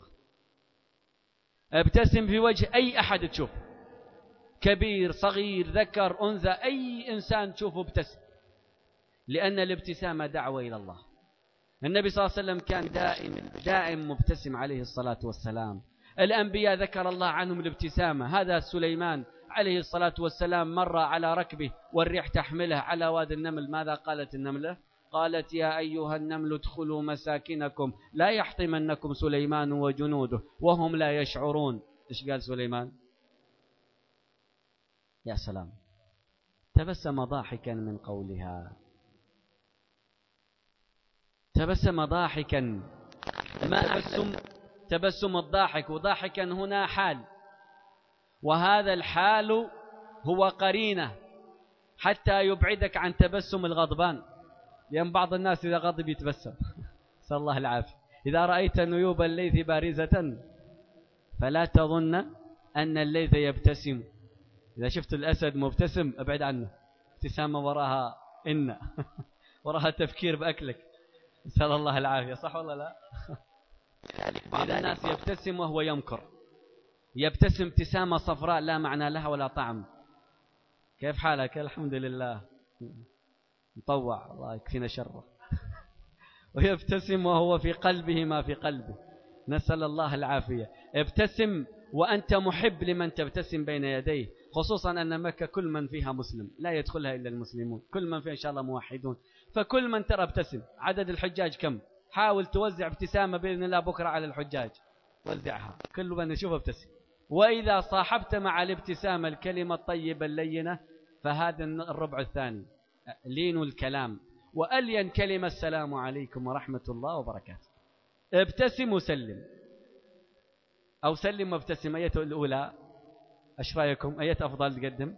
ابتسم في وجه أي أحد تشوف، كبير صغير ذكر أنثى، أي إنسان تشوفه ابتسم، لأن الابتسامة دعوة إلى الله. النبي صلى الله عليه وسلم كان دائم مبتسم عليه الصلاة والسلام. الأنبياء ذكر الله عنهم الابتسامة. هذا سليمان عليه الصلاة والسلام مر على ركبه والريح تحمله على وادي النمل. ماذا قالت النملة؟ قالت يا أيها النمل ادخلوا مساكنكم لا يحطمنكم سليمان وجنوده وهم لا يشعرون. إيش قال سليمان؟ يا سلام، تبسم ضاحكا من قولها، تبسم ضاحكا. ما أحسن تبسم الضاحك، وضاحكا هنا حال، وهذا الحال هو قرينة حتى يبعدك عن تبسم الغضبان، لأن بعض الناس إذا غضب يتبسم. نسأل الله العافية. إذا رأيت نيوب الليث بارزة فلا تظن أن الليث يبتسم. إذا شفت الأسد مبتسم ابعد عنه، ابتسامة وراها وراها تفكير بأكلك. نسأل الله العافية. صح ولا لا؟ بعض الناس يبتسم وهو يمكر، يبتسم ابتسامة صفراء لا معنى لها ولا طعم. كيف حالك؟ الحمد لله، مطوع، الله يكفينا شره. ويبتسم وهو في قلبه ما في قلبه. نسأل الله العافية. ابتسم وأنت محب لمن تبتسم بين يديه، خصوصا أن مكة كل من فيها مسلم، لا يدخلها إلا المسلمون، كل من فيها إن شاء الله موحدون. فكل من ترى ابتسم. عدد الحجاج كم؟ حاول توزع ابتسامة بإذن الله بكرة على الحجاج، وزعها، كل من نشوف ابتسم. وإذا صاحبت مع الابتسامة الكلمة الطيبة اللينة، فهذا الربع الثاني. لين الكلام، وألين كلمة السلام عليكم ورحمة الله وبركاته. ابتسم وسلم، أو سلم وابتسم، أية الأولى؟ ايش رايكم؟ أية أفضل تقدم؟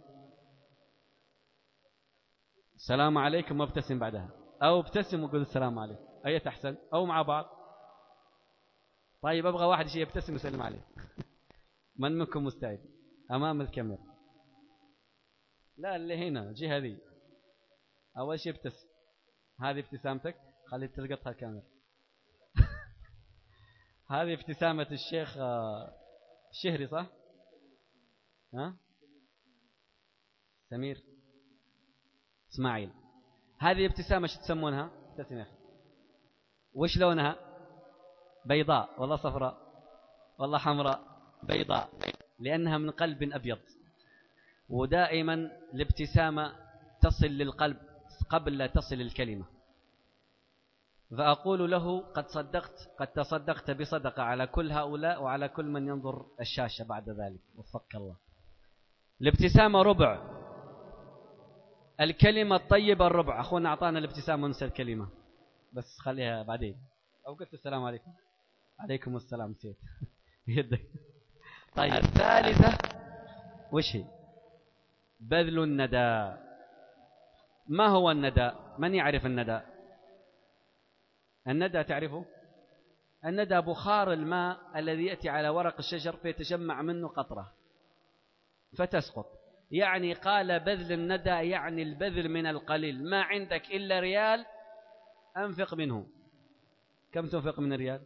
السلام عليكم وابتسم بعدها، أو ابتسم وقل السلام عليكم، أية أحسن؟ أو مع بعض؟ طيب أبغى واحد شيء يبتسم ويسلم عليه. من منكم مستعد؟ أمام الكاميرا. لا، اللي هنا جهة ذي أول شيء ابتسم. هذه ابتسامتك، خلي تلقطها الكاميرا. هذه ابتسامة الشيخ الشهري، صح؟ ها؟ سمير اسماعيل. هذه ابتسامة ايش تسمونها؟ ابتسم يا أخي. وش لونها؟ بيضاء والله صفراء والله حمراء؟ بيضاء، لأنها من قلب أبيض. ودائما الابتسامة تصل للقلب قبل لا تصل الكلمة. فأقول له قد تصدقت بصدقة على كل هؤلاء وعلى كل من ينظر الشاشة بعد ذلك، وفق الله. الابتسامة ربع، الكلمة الطيبة الربع. أخونا أعطانا الابتسامة ونسى الكلمة، بس خليها بعدين. أو قلت السلام عليكم. عليكم السلام، نسيت. يدك. طيب الثالثة وش هي؟ بذل الندى. ما هو الندى؟ من يعرف الندى؟ الندى تعرفه؟ الندى بخار الماء الذي يأتي على ورق الشجر فيتجمع منه قطرة فتسقط. يعني قال بذل الندى، يعني البذل من القليل. ما عندك إلا ريال، أنفق منه. كم تنفق من ريال؟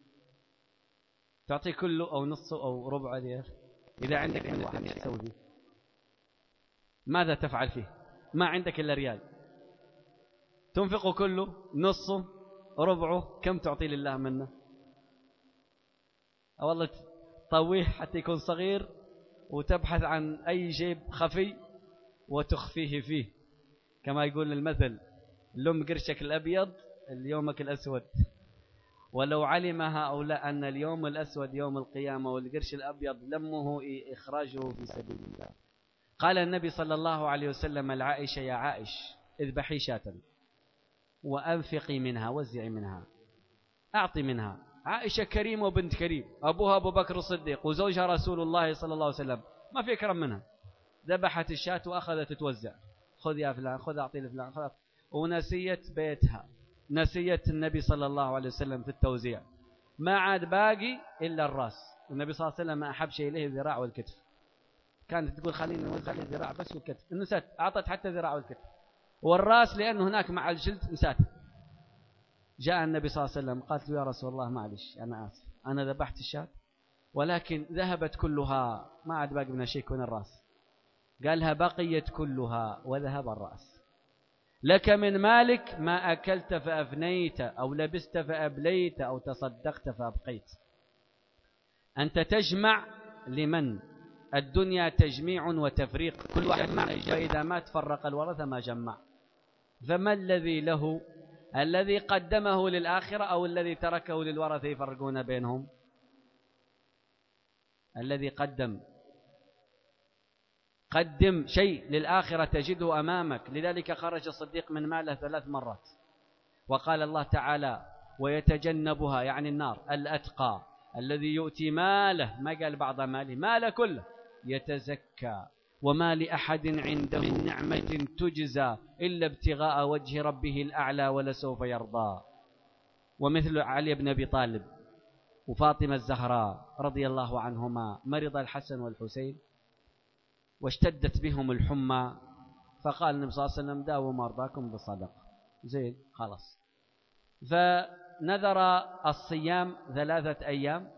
تعطيه كله أو نصه أو ربع ريال؟ إذا عندك من واحد تسوي فيه؟ ماذا تفعل فيه؟ ما عندك إلا ريال، تنفقه كله، نصه، ربعه، كم تعطي لله منه؟ والله تطويه حتى يكون صغير، وتبحث عن أي جيب خفي وتخفيه فيه، كما يقول المثل: لم قرشك الأبيض اليومك الأسود. ولو علم هؤلاء أن اليوم الأسود يوم القيامة والقرش الأبيض لمه إخراجه في سبيل الله. قال النبي صلى الله عليه وسلم العائشة: يا عائش اذبحي شاة وأنفقي منها، وزعي منها، أعطي منها. عائشة كريمة وبنت كريم، أبوها أبو بكر الصديق وزوجها رسول الله صلى الله عليه وسلم، ما في أكرم منها. ذبحت الشاة وأخذت تتوزع، خذ يا فلان، خذ أعطي لفلان، خذ. ونسيت بيتها، نسيت النبي صلى الله عليه وسلم في التوزيع. ما عاد باقي إلا الرأس. النبي صلى الله عليه وسلم ما أحب شيء إليه الذراع والكتف. كانت تقول خلينا نوزع الذراع بس والكتف، نسيت، أعطت حتى الذراع والكتف. والرأس لأنه هناك مع الجلد نسيت. جاء النبي صلى الله عليه وسلم، قالت له: يا رسول الله معلش أنا آسف، أنا ذبحت الشاة ولكن ذهبت كلها، ما عاد باقي منها شيء، كون الرأس. قالها: بقيت كلها وذهب الرأس. لك من مالك ما أكلت فأفنيت، أو لبست فأبليت، أو تصدقت فأبقيت. أنت تجمع لمن؟ الدنيا تجميع وتفريق، كل واحد معه، فإذا ما تفرق الورثة ما جمع. فما الذي له؟ الذي قدمه للآخرة أو الذي تركه للورثة يفرقون بينهم؟ الذي قدم شيء للآخرة تجده أمامك. لذلك خرج الصديق من ماله 3 مرات، وقال الله تعالى: ويتجنبها، يعني النار، الأتقى الذي يؤتي ماله، ما قال بعض ماله، ماله كله، يتزكى وما لأحد عنده من نعمة تجزى إلا ابتغاء وجه ربه الأعلى ولسوف يرضى. ومثل علي بن أبي طالب وفاطمة الزهراء رضي الله عنهما، مرض الحسن والحسين واشتدت بهم الحمى، فقال النبي صلى الله عليه وسلم: داووا مرضاكم بالصدقة. زين، خلاص. فنذر الصيام 3 أيام،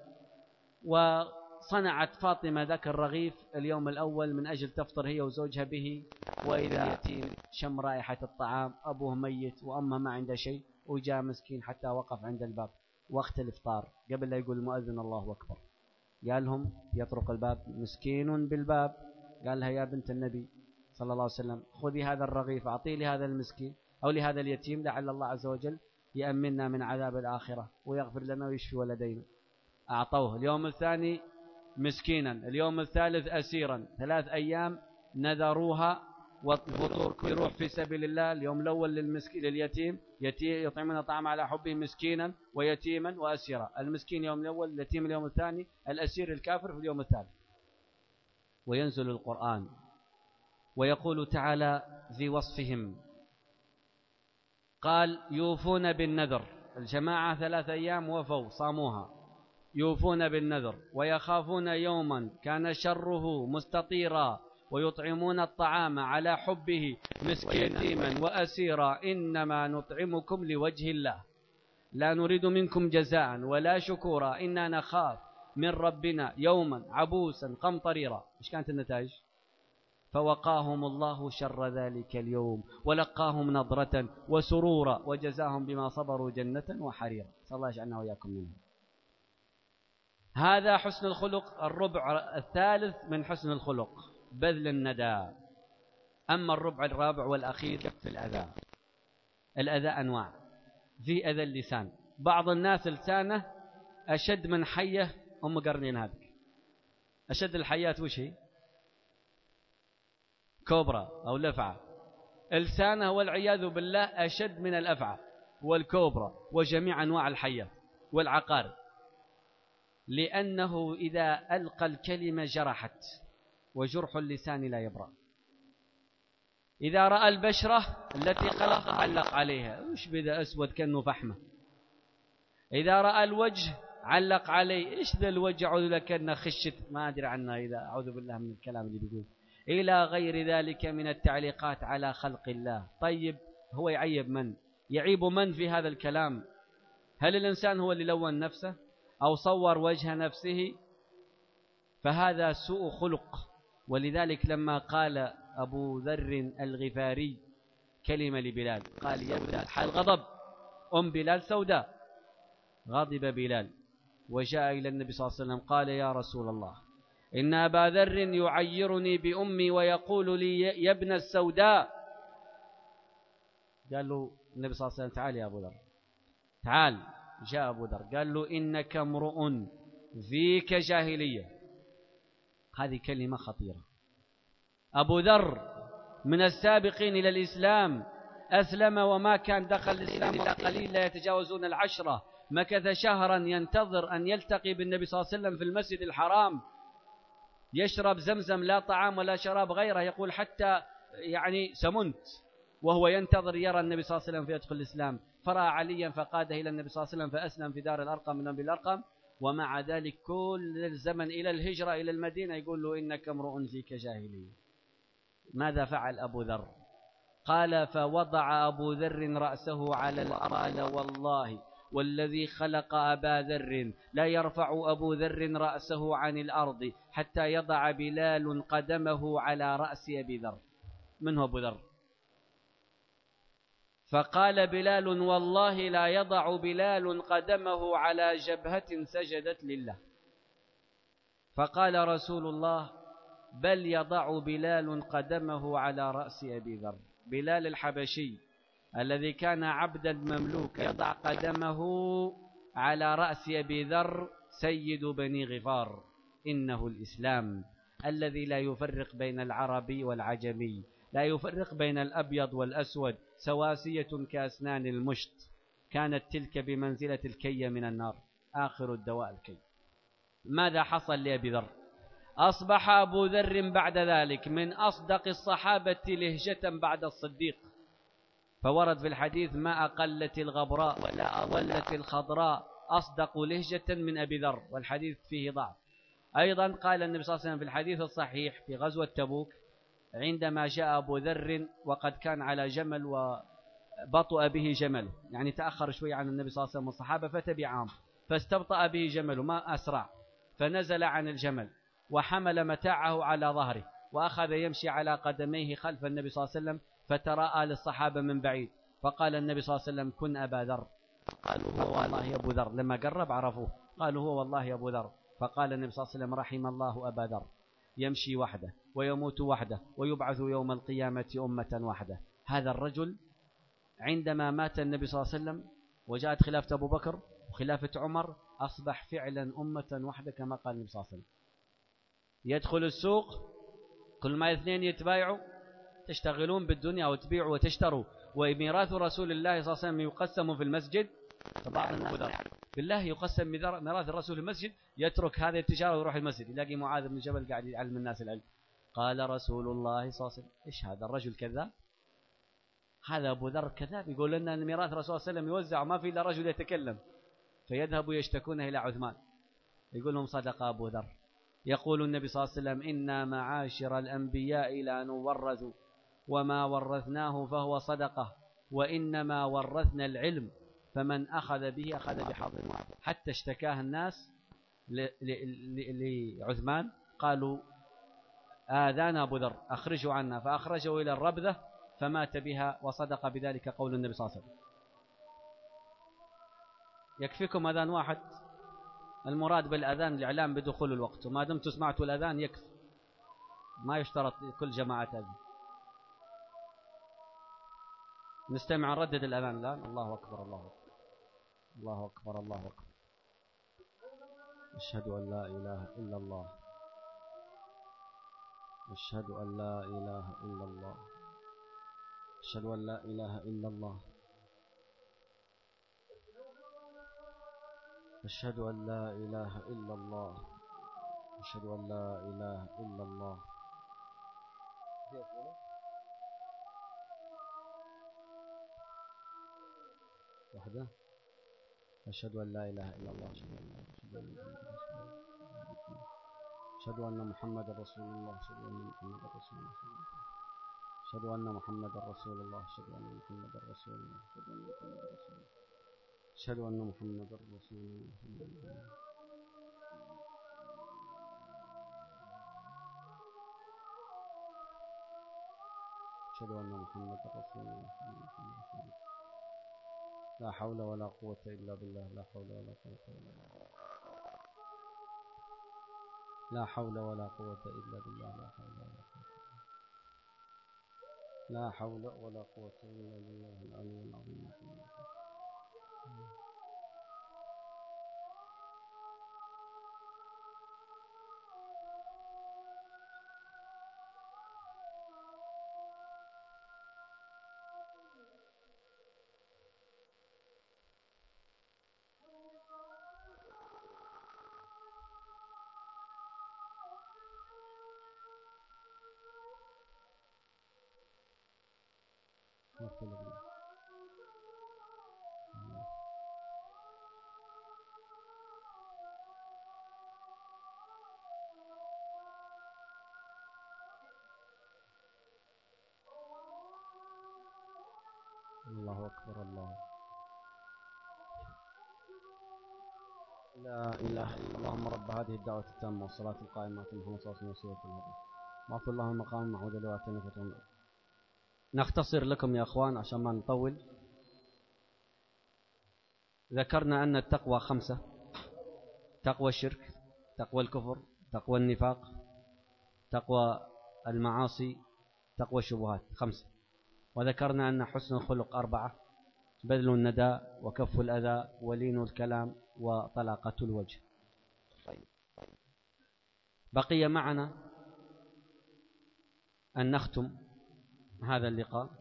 وصنعت فاطمة ذاك الرغيف اليوم الأول من أجل تفطر هي وزوجها به، وإذا يتيم شم رائحة الطعام، أبوه ميت وأمه ما عنده شيء، وجاء مسكين حتى وقف عند الباب وقت الإفطار قبل لا يقول المؤذن الله أكبر. قال لهم يطرق الباب: مسكين بالباب. قال لها: يا بنت النبي صلى الله عليه وسلم، خذي هذا الرغيف أعطيه لهذا المسكين أو لهذا اليتيم، لعل الله عز وجل يأمننا من عذاب الآخرة ويغفر لنا ويشفي ولدينا. أعطوه. اليوم الثاني مسكينا، اليوم الثالث أسيرا. 3 أيام نذروها والفطور يروح في سبيل الله. اليوم الأول لليتيم يطعمون طعام على حبه مسكينا ويتيما وأسيرا. المسكين يوم الأول، اليتيم اليوم الثاني، الأسير الكافر في اليوم الثالث. وينزل القرآن ويقول تعالى في وصفهم، قال يوفون بالنذر. الجماعة 3 أيام وفوا صاموها، يوفون بالنذر ويخافون يوما كان شره مستطيرا ويطعمون الطعام على حبه مسكينا وأسيرا إنما نطعمكم لوجه الله لا نريد منكم جزاء ولا شكورا إنا نخاف من ربنا يوما عبوسا قمطريرا. إيش كانت النتائج؟ فوقاهم الله شر ذلك اليوم ولقاهم نضرة وسرورا وجزاهم بما صبروا جنة وحريرا. صلى الله يجعلنا وإياكم منهم. هذا حسن الخلق. الربع الثالث من حسن الخلق بذل الندى. أما الربع الرابع والأخير في الأذى. الأذى أنواع. في أذى اللسان. بعض الناس لسانه أشد من حية أم قرنين. هذه أشد الحيات وش هي؟ كوبرا أو الأفعى. لسانه والعياذ بالله أشد من الأفعى والكوبرا وجميع أنواع الحيات والعقارب، لأنه إذا ألقى الكلمة جرحت، وجرح اللسان لا يبرأ. إذا رأى البشرة التي خلق علق عليها، وش بدا أسود كأنه فحمة. إذا رأى الوجه علق عليه، إيش ذا الوجه عوذ بالله كأنه خشت، ما أدري عنه إذا أعوذ بالله من الكلام اللي بيقول، إلى غير ذلك من التعليقات على خلق الله. طيب هو يعيب من؟ يعيب من في هذا الكلام؟ هل الإنسان هو اللي لون نفسه أو صور وجه نفسه؟ فهذا سوء خلق. ولذلك لما قال أبو ذر الغفاري كلمة لبلال، قال يا بلال، حال غضب بلال سوداء، غضب بلال وجاء إلى النبي صلى الله عليه وسلم قال يا رسول الله إن أبا ذر يعيرني بأمي ويقول لي يا ابن السوداء. قال له النبي صلى الله عليه وسلم تعال يا أبو ذر، تعال. جاء أبو ذر قال له إنك امرؤ فيك جاهلية. هذه كلمة خطيرة. أبو ذر من السابقين إلى الإسلام، أسلم وما كان دخل الإسلام إلا قليل، لا يتجاوزون 10. مكث شهرا ينتظر أن يلتقي بالنبي صلى الله عليه وسلم في المسجد الحرام، يشرب زمزم لا طعام ولا شراب غيره، يقول حتى يعني سمنت، وهو ينتظر يرى النبي صلى الله عليه وسلم فيدخل الإسلام. فرأى عليا فقاده إلى النبي صلى الله عليه وسلم فأسلم في دار الأرقم من أبي الأرقم. ومع ذلك كل الزمن إلى الهجرة إلى المدينة يقول له إنك امرؤ فيك جاهلية. ماذا فعل أبو ذر؟ قال فوضع أبو ذر رأسه على الأرض والله والذي خلق أبا ذر لا يرفع أبو ذر رأسه عن الأرض حتى يضع بلال قدمه على رأس أبي ذر. من هو أبو ذر؟ فقال بلال والله لا يضع بلال قدمه على جبهة سجدت لله. فقال رسول الله بل يضع بلال قدمه على رأس أبي ذر. بلال الحبشي الذي كان عبدا مملوك يضع قدمه على رأس أبي ذر سيد بني غفار. إنه الإسلام الذي لا يفرق بين العربي والعجمي، لا يفرق بين الأبيض والأسود، سواسية كأسنان المشط. كانت تلك بمنزلة الكي من النار، آخر الدواء الكي. ماذا حصل لأبي ذر؟ أصبح أبو ذر بعد ذلك من أصدق الصحابة لهجة بعد الصديق. فورد في الحديث ما أقلت الغبراء ولا أولت الخضراء أصدق لهجة من أبي ذر، والحديث فيه ضعف. أيضا قال النبي صلى الله عليه وسلم في الحديث الصحيح في غزوة تبوك عندما جاء أبو ذر وقد كان على جمل وبطأ به جمل، يعني تأخر شوي عن النبي صلى الله عليه وسلم والصحابة فتبعهم، فاستبطأ به جمل ما أسرع، فنزل عن الجمل وحمل متاعه على ظهره وأخذ يمشي على قدميه خلف النبي صلى الله عليه وسلم، فتراءى للصحابة من بعيد، فقال النبي صلى الله عليه وسلم كن أبا ذر. قالوا هو والله يا أبو ذر. لما قرب عرفوه، قالوا هو والله يا أبو ذر. فقال النبي صلى الله عليه وسلم رحم الله أبا ذر يمشي وحده ويموت وحده ويبعث يوم القيامة أمة وحده. هذا الرجل عندما مات النبي صلى الله عليه وسلم وجاءت خلافة أبو بكر وخلافة عمر أصبح فعلا أمة وحده كما قال النبي صلى الله عليه وسلم. يدخل السوق كل ما اثنين يتبايعوا تشتغلون بالدنيا وتبيعوا وتشتروا، وميراث رسول الله صلى الله عليه وسلم يقسم في المسجد. فبعض الناس بالله يقسم ميراث الرسول في المسجد، يترك هذه التجارة ويروح المسجد، يلاقي معاذ بن جبل قاعد يعلم الناس العلم. قال رسول الله صلى الله عليه وسلم: إيش هذا الرجل كذاب، هذا أبو ذر كذاب، يقول لنا أن ميراث الرسول صلى الله عليه وسلم يوزع ما في إلا رجل يتكلم. فيذهب يشتكونه إلى عثمان، يقول لهم: صدق أبو ذر. يقول النبي صلى الله عليه وسلم: إنا معاشر الأنبياء لا نورث، وما ورثناه فهو صدقة، وإنما ورثنا العلم، فمن أخذ به أخذ بحظ وافر. حتى اشتكاه الناس لعثمان، قالوا: آذانا أبو ذر أخرجوا عنا، فأخرجوا إلى الربذة فمات بها، وصدق بذلك قول النبي صلى الله عليه وسلم. يكفيكم أذان واحد، المراد بالأذان الإعلام بدخول الوقت، وما دمتم سمعتوا الأذان يكفي، ما يشترط كل جماعة أذان. نستمع نردد الأذان الآن. الله أكبر الله أكبر الله أكبر الله أكبر. أشهد أن لا إله إلا الله، أشهد أن لا إله إلا الله، أشهد أن لا إله إلا الله، أشهد أن لا إله إلا الله، أشهد أن لا إله إلا الله. وحده. أشهد أن لا إله إلا الله، أشهد أن محمد رسول الله، أشهد أن محمد رسول الله، أشهد أن محمد رسول الله، أشهد أن محمد رسول الله، أشهد أن محمد رسول الله، أشهد أن محمد رسول الله. لا حول ولا قوة إلا بالله، لا حول ولا قوة إلا بالله، لا حول ولا قوة إلا بالله، لا حول ولا قوة إلا بالله العلي العظيم. الله أكبر الله. لا إله إلا الله. اللهم رب هذه الدعوة التامة والصلاة القائمة محمد صلى الله عليه وسلم. واغفر اللهم مقام معود لواتنا فتن. نختصر لكم يا أخوان عشان ما نطول. ذكرنا أن التقوى 5: تقوى الشرك، تقوى الكفر، تقوى النفاق، تقوى المعاصي، تقوى الشبهات. 5. وذكرنا أن حسن الخلق 4: بذل الندى، وكف الأذى، ولين الكلام، وطلاقة الوجه. بقي معنا أن نختم هذا اللقاء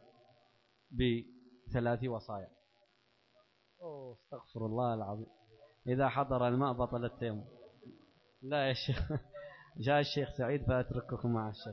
ب3 وصايا. استغفر الله العظيم، إذا حضر الماء بطل التيمم. لا يا شيخ، جاء الشيخ سعيد فأترككم مع الشيخ.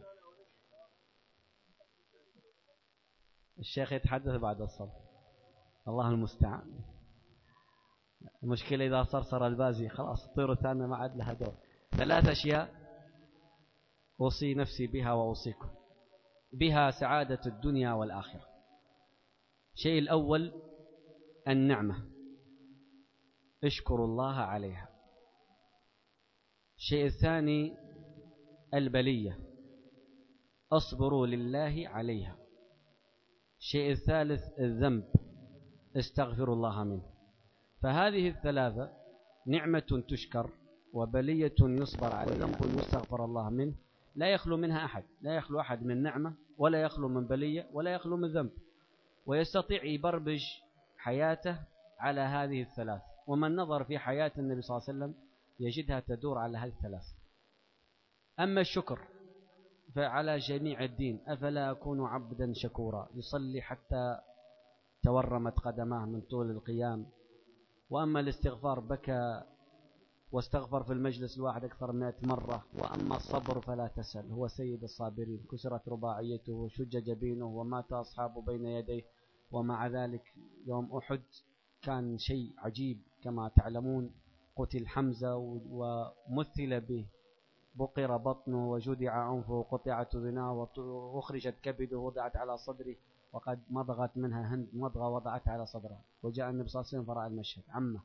الشيخ يتحدث بعد الصلاة، الله المستعان. المشكلة إذا صرصر البازي خلاص الطير الثانية ما عاد لها دور. 3 أشياء أوصي نفسي بها وأوصيكم بها سعادة الدنيا والآخرة. الشيء الأول النعمة، اشكروا الله عليها. الشيء الثاني البلية، اصبروا لله عليها. الشيء الثالث الذنب، استغفروا الله منه. فهذه ال3: نعمة تشكر، وبلية يصبر عليها، وذنب يستغفر الله منه. لا يخلو منها أحد، لا يخلو أحد من نعمة، ولا يخلو من بلية، ولا يخلو من ذنب. ويستطيع يبربج حياته على هذه ال3. ومن نظر في حياة النبي صلى الله عليه وسلم يجدها تدور على هذه ال3. أما الشكر فعلى جميع الدين أفلا أكون عبدا شكورا، يصلي حتى تورمت قدماه من طول القيام. وأما الاستغفار بكى واستغفر في المجلس الواحد أكثر من 100 مرة. وأما الصبر فلا تسأل، هو سيد الصابرين، كسرت رباعيته وشج جبينه ومات أصحابه بين يديه. ومع ذلك يوم أحد كان شيء عجيب كما تعلمون، قتل حمزة ومثل به، بقر بطنه وجدع أنفه وقطعت أذناه وأخرجت كبده ووضعت على صدره، وقد مضغت منها هند مضغة وضعتها على صدره. وجاء النبي صلى الله عليه وسلم فرأى المشهد عمه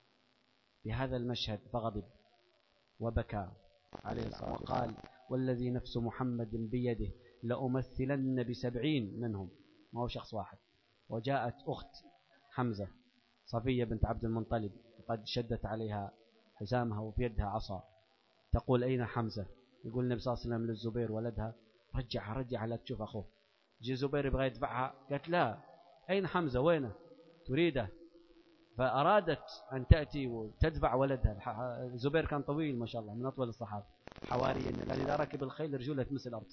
بهذا المشهد فغضب وبكى عليه الصلاة وقال: والذي نفس محمد بيده لأمثلن ب70 منهم، ما هو شخص واحد. وجاءت أخت حمزة صفية بنت عبد المطلب قد شدت عليها حزامها وفي يدها عصا، تقول: أين حمزة؟ يقول النبي صلى الله عليه وسلم للزبير ولدها: رجعها لا تشوف أخوه. جي زبير يبغى يدفعها، قالت: لا، أين حمزة وينه؟ تريده. فأرادت أن تأتي وتدفع ولدها. زبير كان طويل ما شاء الله، من أطول الصحابة حواريا، قال: إذا ركب الخيل رجوله تمس الأرض.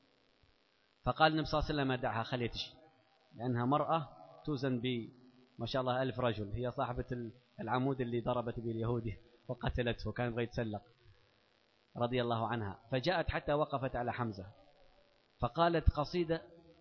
فقال النبي صلى الله عليه وسلم: دعها خليها تشي، لأنها مرأة توزن ما شاء الله 1000 رجل. هي صاحبة العمود اللي ضربت به اليهودي وقتلته، كان يبغى يتسلق رضي الله عنها. فجاءت حتى وقفت على حمزة فقالت قصيدة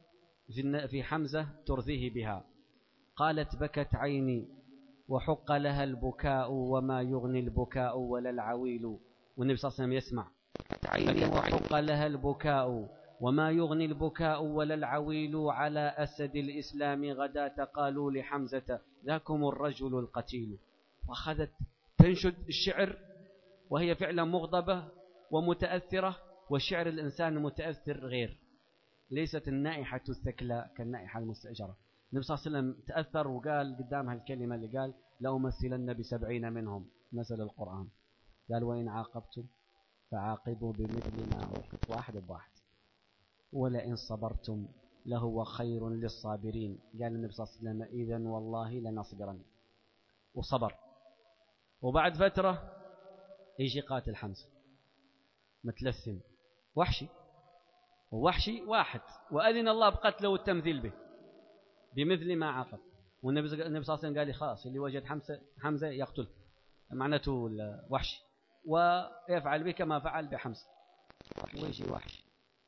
في حمزة ترثيه بها. قالت: بكت عيني وحق لها البكاء وما يغني البكاء ولا العويل. والنبي صلى الله عليه وسلم يسمع: عيني وحق لها البكاء وما يغني البكاء ولا العويل، على أسد الإسلام غداة قالوا لحمزة ذاكم الرجل القتيل. وأخذت تنشد الشعر وهي فعلا مغضبة ومتأثرة، والشعر الإنسان المتأثر غير، ليست النائحة الثكلى كالنائحة المستأجرة. النبي صلى الله عليه وسلم تأثر وقال قدامها الكلمة اللي قال: لأمثلن ب70 منهم. نزل القرآن قال: وإن عاقبتم فعاقبوا بمثل ما عوقبت، واحد بواحد، ولئن صبرتم لهو خير للصابرين. قال النبي صلى الله عليه وسلم: إذن والله لنصبرن. وصبر. وبعد فترة يجي قاتل حمزة متلثم وحشي، ووحشي واحد، وأذن الله بقتله والتمثيل به بمثل ما عاقب. والنبي صلى الله عليه وسلم قال: خلاص اللي وجد حمزة يقتل، معناته وحشي، ويفعل به كما فعل بحمزة. ويجي وحشي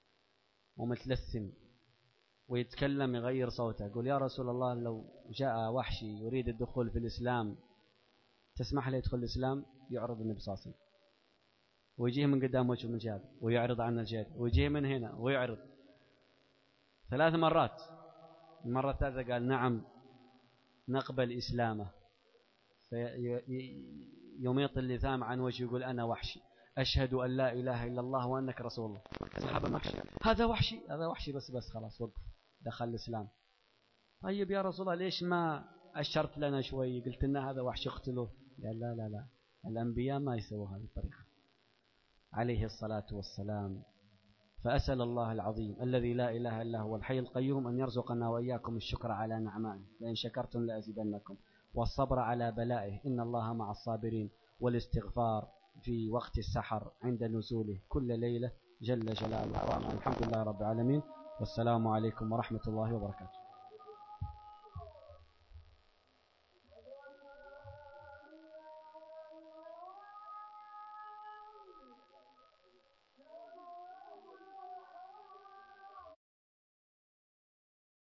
ومتلثم ويتكلم يغير صوته، يقول: يا رسول الله لو جاء وحشي يريد الدخول في الإسلام تسمح له يدخل الإسلام؟ يعرض النبي صلى الله عليه وسلم، ويجيه من قدام وجهه من جهة ويعرض عن الجهة، ويجيه من هنا ويعرض 3 مرات. المرة الثالثة قال: نعم نقبل إسلامه. يميط اللثام عن وجهه يقول: أنا وحشي أشهد أن لا إله إلا الله وأنك رسول الله. صحابة مكة: هذا وحشي بس خلاص وقف، دخل الإسلام. طيب يا رسول الله ليش ما أشرت لنا شوي، قلت لنا هذا وحشي اقتله؟ قال: لا الأنبياء ما يسووا هذه الطريقة عليه الصلاة والسلام. فأسأل الله العظيم الذي لا إله إلا هو الحي القيوم أن يرزقنا وإياكم الشكر على نعمائه، لئن شكرتم لأزيدنكم، والصبر على بلائه، إن الله مع الصابرين، والاستغفار في وقت السحر عند نزوله كل ليلة جل جلاله. الحمد لله رب العالمين، والسلام عليكم ورحمة الله وبركاته.